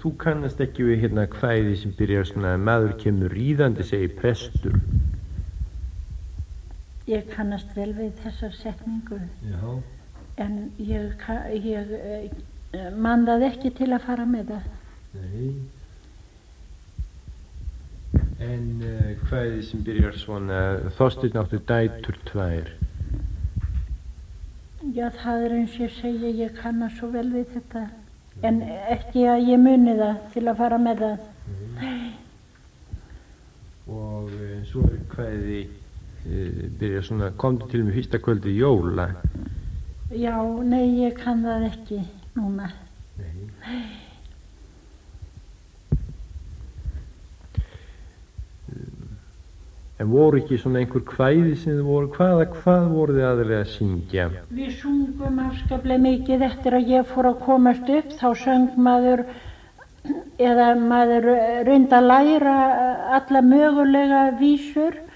þú kannast ekki við hérna kvæði sem byrjar svona maður kemur ríðandi, segir prestur. Ég kannast vel við þessar setningu. Já. En ég man það ekki til að fara með það. Nei. En kvæði sem byrjar svona Þorsteinn áttu dætur tvær. Já, það eins og ég segi, ég kannast svo vel við þetta. En ekki að ég muni það til að fara með það. Nei. Og svo kvæði byrjar svona komdu til mig fyrsta kvöldi jóla. Já, nei, ég kann það ekki núna. Nei. Nei. En voru ekki svona einhver kvæði sem þið voru, hvað voru þið aðlega að syngja? Við sungum afskaplega mikið eftir að ég fór að komast upp, þá söng maður, eða maður reyndi að læra alla mögulega vísur